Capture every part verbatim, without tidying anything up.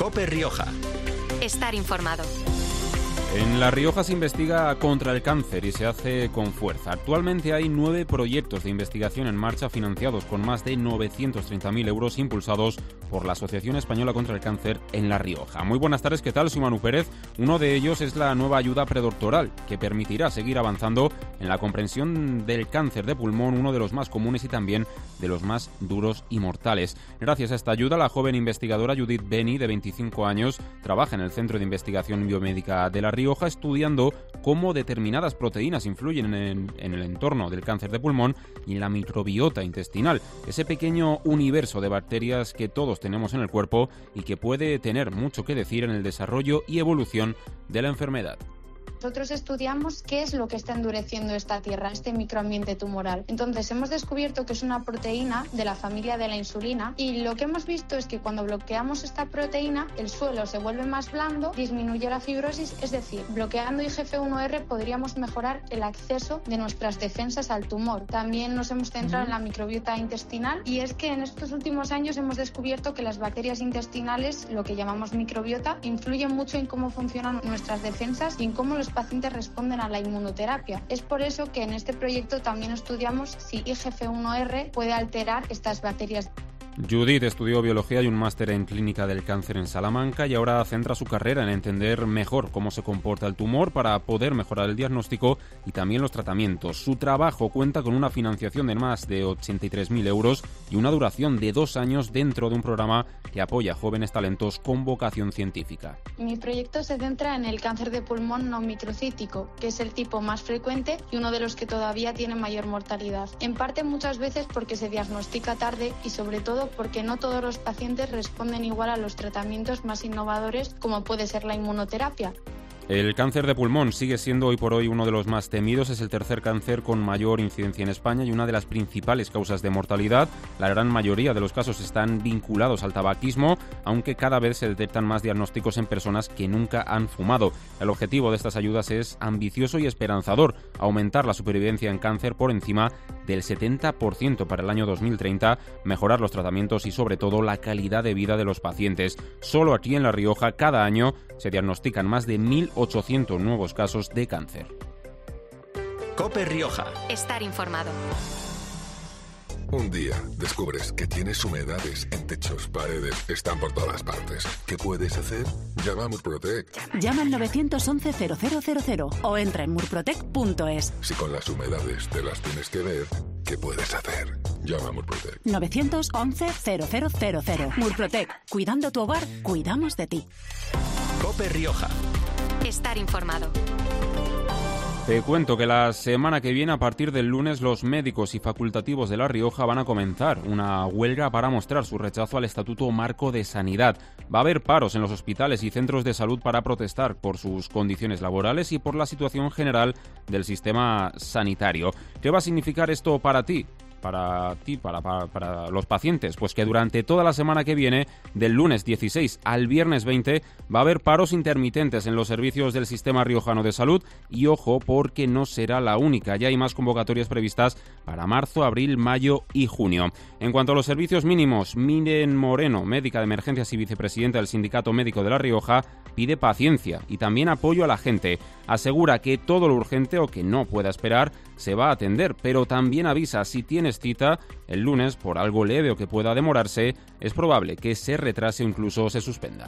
COPE Rioja. Estar informado. En La Rioja se investiga contra el cáncer y se hace con fuerza. Actualmente hay nueve proyectos de investigación en marcha financiados con más de novecientos treinta mil euros impulsados por la Asociación Española contra el Cáncer en La Rioja. Muy buenas tardes, ¿qué tal? Soy Manu Pérez. Uno de ellos es la nueva ayuda predoctoral que permitirá seguir avanzando en la comprensión del cáncer de pulmón, uno de los más comunes y también de los más duros y mortales. Gracias a esta ayuda, la joven investigadora Judith Beni, de veinticinco años, trabaja en el Centro de Investigación Biomédica de La Rioja, estudiando cómo determinadas proteínas influyen en, en el entorno del cáncer de pulmón y en la microbiota intestinal, ese pequeño universo de bacterias que todos tenemos en el cuerpo y que puede tener mucho que decir en el desarrollo y evolución de la enfermedad. Nosotros estudiamos qué es lo que está endureciendo esta tierra, este microambiente tumoral. Entonces hemos descubierto que es una proteína de la familia de la insulina y lo que hemos visto es que cuando bloqueamos esta proteína el suelo se vuelve más blando, disminuye la fibrosis, es decir, bloqueando I G F uno R podríamos mejorar el acceso de nuestras defensas al tumor. También nos hemos centrado en la microbiota intestinal y es que en estos últimos años hemos descubierto que las bacterias intestinales, lo que llamamos microbiota, influyen mucho en cómo funcionan nuestras defensas y en cómo los pacientes responden a la inmunoterapia. Es por eso que en este proyecto también estudiamos si I G F uno R puede alterar estas bacterias. Judith estudió biología y un máster en clínica del cáncer en Salamanca y ahora centra su carrera en entender mejor cómo se comporta el tumor para poder mejorar el diagnóstico y también los tratamientos. Su trabajo cuenta con una financiación de más de ochenta y tres mil euros y una duración de dos años dentro de un programa que apoya a jóvenes talentos con vocación científica. Mi proyecto se centra en el cáncer de pulmón no microcítico, que es el tipo más frecuente y uno de los que todavía tiene mayor mortalidad. En parte muchas veces porque se diagnostica tarde y sobre todo porque no todos los pacientes responden igual a los tratamientos más innovadores como puede ser la inmunoterapia. El cáncer de pulmón sigue siendo hoy por hoy uno de los más temidos, es el tercer cáncer con mayor incidencia en España y una de las principales causas de mortalidad. La gran mayoría de los casos están vinculados al tabaquismo, aunque cada vez se detectan más diagnósticos en personas que nunca han fumado. El objetivo de estas ayudas es ambicioso y esperanzador, aumentar la supervivencia en cáncer por encima del setenta por ciento para el año dos mil treinta, mejorar los tratamientos y sobre todo la calidad de vida de los pacientes. Solo aquí en La Rioja cada año se diagnostican más de mil ochocientos nuevos casos de cáncer. COPE Rioja. Estar informado. Un día descubres que tienes humedades en techos, paredes, están por todas partes. ¿Qué puedes hacer? Llama a Murprotec. Llama al nueve once cero cero cero cero o entra en murprotec punto es. Si con las humedades te las tienes que ver, ¿qué puedes hacer? Llama a Murprotec. nueve once cero cero cero cero. Murprotec. Cuidando tu hogar, cuidamos de ti. COPE Rioja. Estar informado. Te cuento que la semana que viene, a partir del lunes, los médicos y facultativos de La Rioja van a comenzar una huelga para mostrar su rechazo al Estatuto Marco de Sanidad. Va a haber paros en los hospitales y centros de salud para protestar por sus condiciones laborales y por la situación general del sistema sanitario. ¿Qué va a significar esto para ti? Para ti, para, para, para los pacientes, pues que durante toda la semana que viene, del lunes dieciséis al viernes veinte, va a haber paros intermitentes en los servicios del Sistema Riojano de Salud y ojo, porque no será la única, ya hay más convocatorias previstas para marzo, abril, mayo y junio. En cuanto a los servicios mínimos, Miren Moreno, médica de emergencias y vicepresidenta del Sindicato Médico de La Rioja, pide paciencia y también apoyo a la gente. Asegura que todo lo urgente o que no pueda esperar se va a atender, pero también avisa si tienes cita el lunes por algo leve o que pueda demorarse, es probable que se retrase o incluso se suspenda.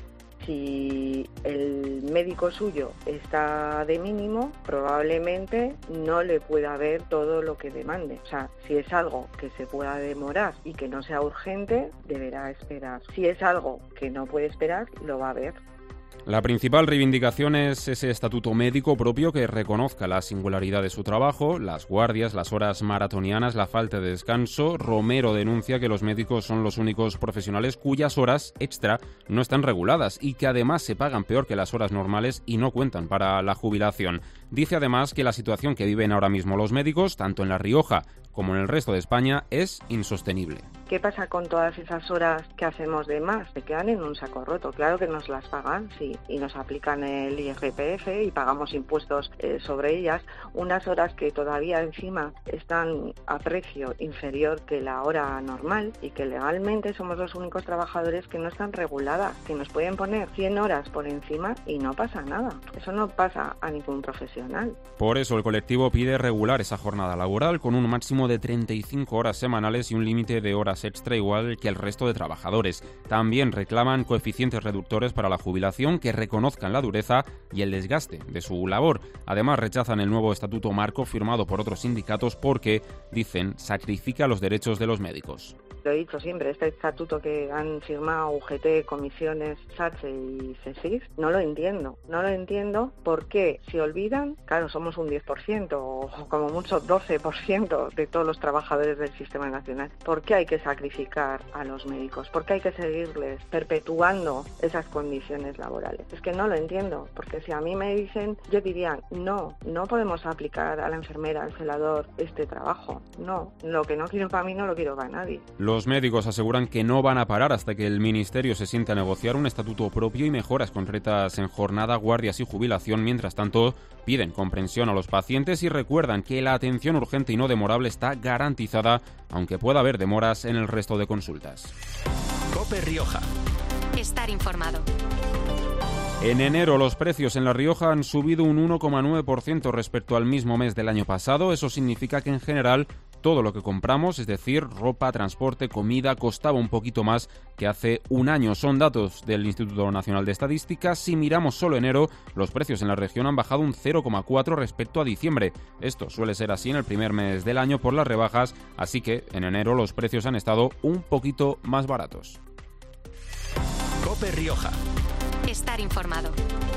Si el médico suyo está de mínimo, probablemente no le pueda ver todo lo que demande. O sea, si es algo que se pueda demorar y que no sea urgente, deberá esperar. Si es algo que no puede esperar, lo va a ver. La principal reivindicación es ese estatuto médico propio que reconozca la singularidad de su trabajo, las guardias, las horas maratonianas, la falta de descanso. Romero denuncia que los médicos son los únicos profesionales cuyas horas extra no están reguladas y que además se pagan peor que las horas normales y no cuentan para la jubilación. Dice además que la situación que viven ahora mismo los médicos, tanto en La Rioja como en el resto de España, es insostenible. ¿Qué pasa con todas esas horas que hacemos de más? Se quedan en un saco roto. Claro que nos las pagan, sí, y nos aplican el I R P F y pagamos impuestos eh, sobre ellas. Unas horas que todavía encima están a precio inferior que la hora normal y que legalmente somos los únicos trabajadores que no están reguladas, que nos pueden poner cien horas por encima y no pasa nada. Eso no pasa a ningún profesional. Por eso el colectivo pide regular esa jornada laboral con un máximo de treinta y cinco horas semanales y un límite de horas extra igual que el resto de trabajadores. También reclaman coeficientes reductores para la jubilación que reconozcan la dureza y el desgaste de su labor. Además, rechazan el nuevo estatuto marco firmado por otros sindicatos porque, dicen, sacrifica los derechos de los médicos. Lo he dicho siempre, este estatuto que han firmado U G T, comisiones, SACHE y CESIF, no lo entiendo. No lo entiendo porque si olvidan, claro, somos un diez por ciento o como mucho doce por ciento de todos los trabajadores del sistema nacional. ¿Por qué hay que sacrificar a los médicos? ¿Por qué hay que seguirles perpetuando esas condiciones laborales? Es que no lo entiendo, porque si a mí me dicen, yo diría, no, no podemos aplicar a la enfermera, al celador, este trabajo. No, lo que no quiero para mí no lo quiero para nadie. Los médicos aseguran que no van a parar hasta que el Ministerio se siente a negociar un estatuto propio y mejoras concretas en jornada, guardias y jubilación. Mientras tanto, piden comprensión a los pacientes y recuerdan que la atención urgente y no demorable está garantizada, aunque pueda haber demoras en el resto de consultas. COPE Rioja. Estar informado. En enero los precios en La Rioja han subido un uno coma nueve por ciento respecto al mismo mes del año pasado. Eso significa que en general todo lo que compramos, es decir, ropa, transporte, comida, costaba un poquito más que hace un año. Son datos del Instituto Nacional de Estadística. Si miramos solo enero, los precios en la región han bajado un cero coma cuatro respecto a diciembre. Esto suele ser así en el primer mes del año por las rebajas, así que en enero los precios han estado un poquito más baratos. COPE Rioja. Estar informado.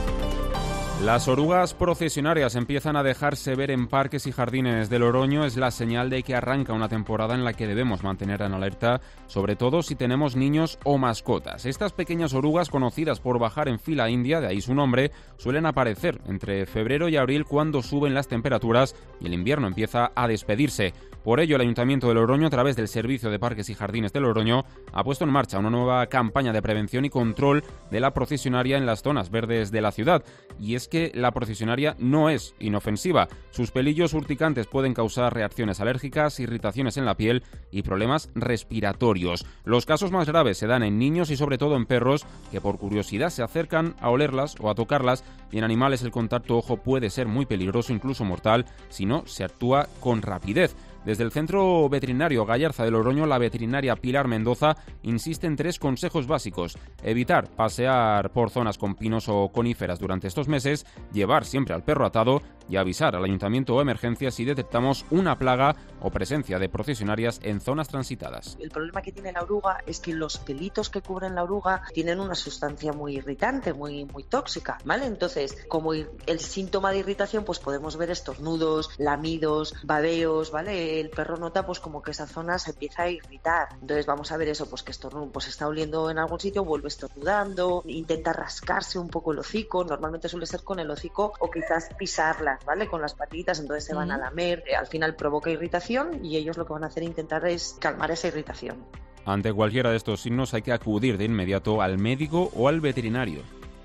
Las orugas procesionarias empiezan a dejarse ver en parques y jardines de Loroño. Es la señal de que arranca una temporada en la que debemos mantener en alerta, sobre todo si tenemos niños o mascotas. Estas pequeñas orugas, conocidas por bajar en fila india, de ahí su nombre, suelen aparecer entre febrero y abril cuando suben las temperaturas y el invierno empieza a despedirse. Por ello, el Ayuntamiento de Loroño, a través del Servicio de Parques y Jardines de Loroño, ha puesto en marcha una nueva campaña de prevención y control de la procesionaria en las zonas verdes de la ciudad. Y es que la procesionaria no es inofensiva. Sus pelillos urticantes pueden causar reacciones alérgicas, irritaciones en la piel y problemas respiratorios. Los casos más graves se dan en niños y sobre todo en perros que por curiosidad se acercan a olerlas o a tocarlas, y en animales el contacto ojo puede ser muy peligroso, incluso mortal, si no se actúa con rapidez. Desde el Centro Veterinario Gallarza de Loroño, la veterinaria Pilar Mendoza insiste en tres consejos básicos: evitar pasear por zonas con pinos o coníferas durante estos meses, llevar siempre al perro atado y avisar al ayuntamiento o emergencias si detectamos una plaga o presencia de procesionarias en zonas transitadas. El problema que tiene la oruga es que los pelitos que cubren la oruga tienen una sustancia muy irritante, muy, muy tóxica, ¿vale? Entonces, como el síntoma de irritación, pues podemos ver estornudos, lamidos, babeos, ¿vale? El perro nota pues como que esa zona se empieza a irritar. Entonces vamos a ver eso, pues que estornudo, pues está oliendo en algún sitio, vuelve estornudando, intenta rascarse un poco el hocico, normalmente suele ser con el hocico, o quizás pisarlas, ¿vale? Con las patitas, entonces se van a lamer, al final provoca irritación y ellos lo que van a hacer es intentar es calmar esa irritación. Ante cualquiera de estos signos hay que acudir de inmediato al médico o al veterinario.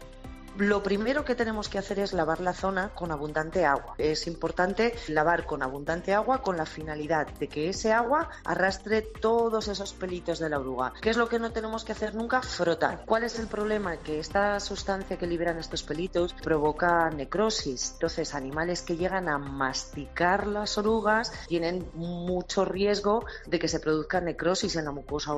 Lo primero que tenemos que hacer es lavar la zona con abundante agua. Es importante lavar con abundante agua con la finalidad de que ese agua arrastre todos esos pelitos de la oruga. ¿Qué es lo que no tenemos que hacer nunca? Frotar. ¿Cuál es el problema? Que esta sustancia que liberan estos pelitos provoca necrosis. Entonces, animales que llegan a masticar las orugas tienen mucho riesgo de que se produzca necrosis en la mucosa